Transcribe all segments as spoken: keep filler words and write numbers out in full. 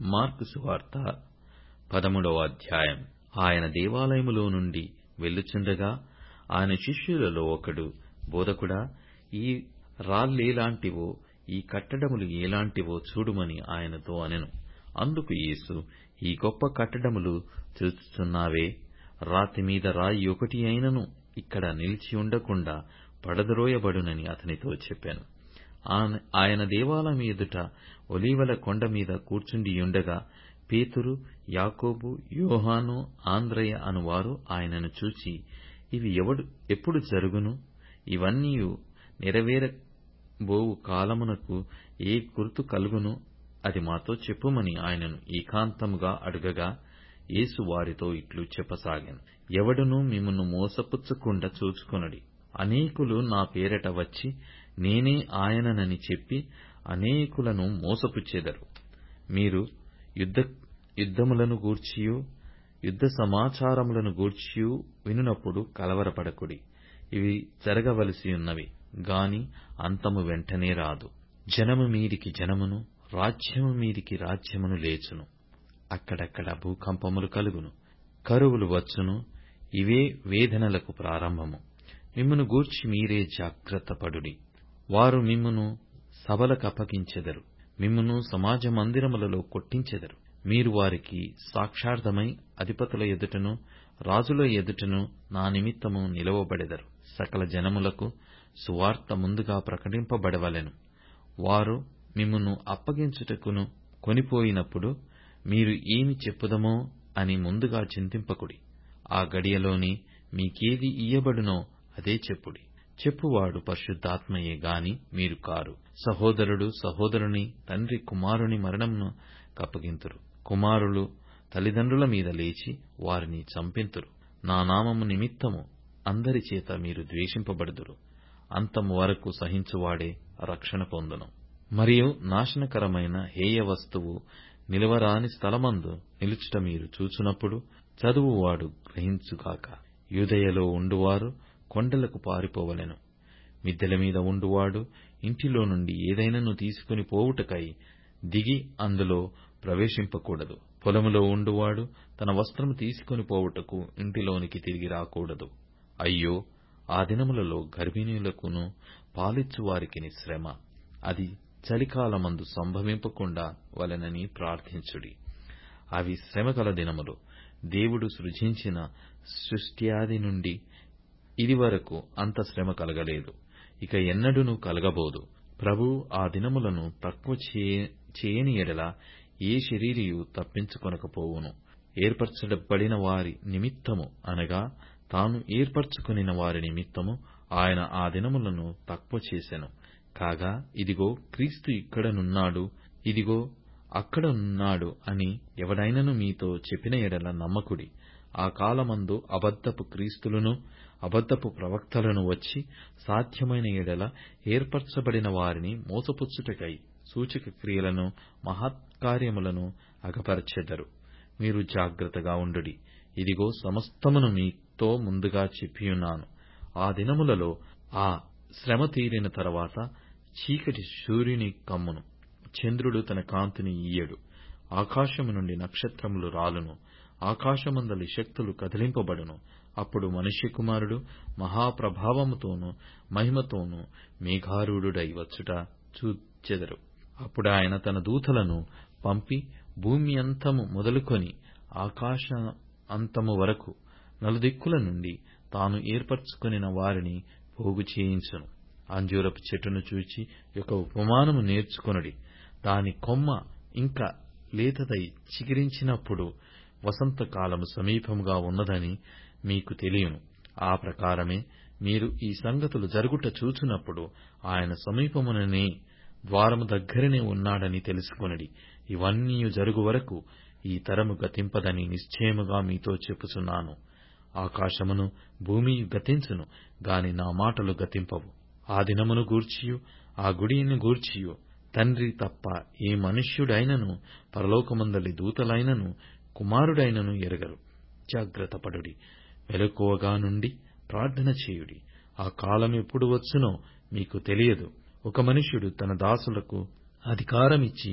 Mark సువార్త పదమూడవ అధ్యాయం. ఆయన దేవాలయములో నుండి వెళ్ళుచుండగా ఆయన శిష్యులలో ఒకడు, బోధకుడా, ఈ రాళ్లేలాంటివో, ఈ కట్టడములు ఏలాంటివో చూడుమని ఆయనతో అనెను. అందుకు యేసు, ఈ గొప్ప కట్టడములు చూచుచున్నావే, రాతి మీద రాయి ఒకటి అయినను ఇక్కడ నిలిచి ఉండకుండా పడద్రోయబడునని అతనితో చెప్పాను. ఆయన దేవాలయం ఎదుట ఒలీవల కొండ మీద కూర్చుండియుండగా పేతురు, యాకోబు, యోహాను, ఆంద్రయ అనువారు ఆయనను చూచి, ఇవి ఎప్పుడు జరుగును? ఇవన్నీయు నెరవేరబోవు కాలమునకు ఏ గుర్తు కలుగును? అది మాతో చెప్పుమని ఆయనను ఏకాంతముగా అడుగగా, యేసు వారితో ఇట్లు చెప్పసాగాను. ఎవడునూ మిమ్మును మోసపుచ్చకుండా చూచుకొనుడి. అనేకులు నా పేరట వచ్చి, నేనే ఆయననని చెప్పి అనేకులను మోసపుచ్చెదరు. మీరు యుద్ధ యుద్ధములను గూర్చియూ యుద్ధ సమాచారములను గూర్చియూ వినునప్పుడు కలవరపడకుడి. ఇవి జరగవలసియున్నవి గాని అంతము వెంటనే రాదు. జనము మీదికి జనమును, రాజ్యము మీదికి రాజ్యమును లేచును. అక్కడక్కడ భూకంపములు కలుగును, కరువులు వచ్చును. ఇవే వేదనలకు ప్రారంభము. మిమ్మును గూర్చి మీరే జాగ్రత్త పడుడి. వారు మిమ్మును సభలకప్పగించెదరు, మిమ్మును సమాజ మందిరములలో కొట్టించెదరు. మీరు వారికి సాక్షార్థమై అధిపతుల ఎదుటను రాజుల ఎదుటను నా నిమిత్తము నిలువబడెదరు. సకల జనములకు సువార్త ముందుగా ప్రకటింపబడవలెను. వారు మిమ్మును అప్పగించుటకును కొనిపోయినప్పుడు మీరు ఏమి చెప్పుదమో అని ముందుగా చింతింపకుడి. ఆ గడియలోనే మీకేది ఇయ్యబడునో అదే చెప్పుడి. చెప్పువాడు పరిశుద్ధాత్మయే గాని మీరు కారు. సహోదరుడు సహోదరుని, తండ్రి కుమారుని మరణమును కప్పగింతురు. కుమారులు తల్లిదండ్రుల మీద లేచి వారిని చంపింతురు. నా నామము నిమిత్తము అందరి చేత మీరు ద్వేషింపబడుదురు. అంతము వరకు సహించువాడే రక్షణ పొందును. మరియు నాశనకరమైన హేయ వస్తువు నిలువరాని స్థలమందు నిలుచుట మీరు చూచునప్పుడు చదువువాడు గ్రహించుగాక. యూదయలో ఉండువారు కొండలకు పారిపోవలెను. మిద్దెల మీద ఉండువాడు ఇంటిలో నుండి ఏదైనాను తీసుకుని పోవుటకై దిగి అందులో ప్రవేశింపకూడదు. పొలములో ఉండువాడు తన వస్త్రము తీసుకుని పోవుటకు ఇంటిలోనికి తిరిగి రాకూడదు. అయ్యో, ఆ దినములలో గర్భిణీలకును పాలిచ్చు వారికిని శ్రమ. అది చలికాలమందు సంభవింపకుండా వలెనని ప్రార్థించుడి. అవి శ్రమగల దినములు. దేవుడు సృజించిన సృష్ట్యాది నుండి ఇదివరకు అంత శ్రమ కలగలేదు, ఇక ఎన్నడూనూ కలగబోదు. ప్రభువు ఆ దినములను తక్కువ చేయని ఎడల ఏ శరీరియు తప్పించుకొనకపోవును. ఏర్పరచబడిన వారి నిమిత్తము అనగా తాను ఏర్పరచుకొనిన వారి నిమిత్తము ఆయన ఆ దినములను తక్కువ చేసెను. కాగా ఇదిగో క్రీస్తు ఇక్కడనున్నాడు, ఇదిగో అక్కడనున్నాడు అని ఎవడైనను మీతో చెప్పిన ఎడల నమ్మకుడి. ఆ కాలమందు అబద్ధపు క్రీస్తులను అబద్ధపు ప్రవక్తలను వచ్చి సాధ్యమైన ఎడల ఏర్పరచబడిన వారిని మోసపుచ్చుటకై సూచక క్రియలను మహత్కార్యములను అగపరచెదరు. మీరు జాగ్రత్తగా ఉండుడి. ఇదిగో సమస్తమును మీతో ముందుగా చెప్పియున్నాను. ఆ దినములలో ఆ శ్రమ తీరిన తరువాత చీకటి సూర్యుని కమ్మును, చంద్రుడు తన కాంతిని ఇయ్యడు, ఆకాశము నుండి నక్షత్రములు రాలును, ఆకాశమందలి శక్తులు కదిలింపబడును. అప్పుడు మనుష్య కుమారుడు మహాప్రభావముతోనూ మహిమతోనూ మేఘారూఢుడై వచ్చుట చూచెదరు. అప్పుడాయన తన దూతలను పంపి భూమి అంతము మొదలుకొని ఆకాశ అంతము వరకు నలుదిక్కుల నుండి తాను ఏర్పరచుకొనిన వారిని పోగు చేయించును. అంజూరపు చెట్టును చూచి ఒక ఉపమానము నేర్చుకొనుడి. దాని కొమ్మ ఇంకా లేతదై చిగిరించినప్పుడు వసంతకాలము సమీపముగా ఉన్నదని మీకు తెలియను. ఆ ప్రకారమే మీరు ఈ సంగతులు జరుగుట చూచునప్పుడు ఆయన సమీపముననే, ద్వారము దగ్గరనే ఉన్నాడని తెలుసుకొనుడి. ఇవన్నీయు జరుగు వరకు ఈ తరము గతింపదని నిశ్చయముగా మీతో చెప్పుచున్నాను. ఆకాశమును భూమియు గతించును గాని నా మాటలు గతింపవు. ఆ దినమును గూర్చియు ఆ గుడిని గూర్చియు తండ్రి తప్ప ఏ మనుష్యుడైనను, పరలోకమందలి దూతలైనను, కుమారుడైనను ఎరగరు. జాగ్రత్త పడుడి. మెలకువగా నుండి ప్రార్థన చేయుడి. ఆ కాలం ఎప్పుడు వచ్చునో మీకు తెలియదు. ఒక మనుష్యుడు తన దాసులకు అధికారమిచ్చి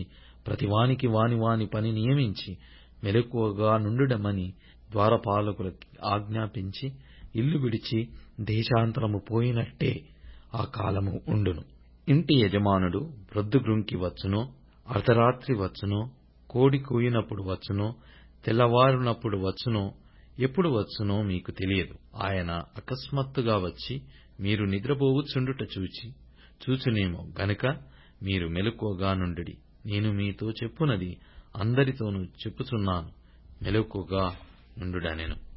ప్రతివానికి వాని వాని పని నియమించి మెలకువగా నుండుడమని ద్వారపాలకులకి ఆజ్ఞాపించి ఇల్లు విడిచి దేశాంతరము పోయినట్టే ఆ కాలము ఉండును. ఇంటి యజమానుడు ప్రొద్దుగ్రుంకి వచ్చునో, అర్ధరాత్రి వచ్చునో, కోడి కూయినప్పుడు వచ్చునో, తెల్లవారునప్పుడు వచ్చునో, ఎప్పుడు వచ్చునో మీకు తెలియదు. ఆయన అకస్మాత్తుగా వచ్చి మీరు నిద్రపోవుచుండుట చూచి చూచునేమో గనుక మీరు మెలకువగా నుండుడి. నేను మీతో చెప్పునది అందరితోనూ చెప్పుచున్నాను, మెలకువగా నుండుడనెను.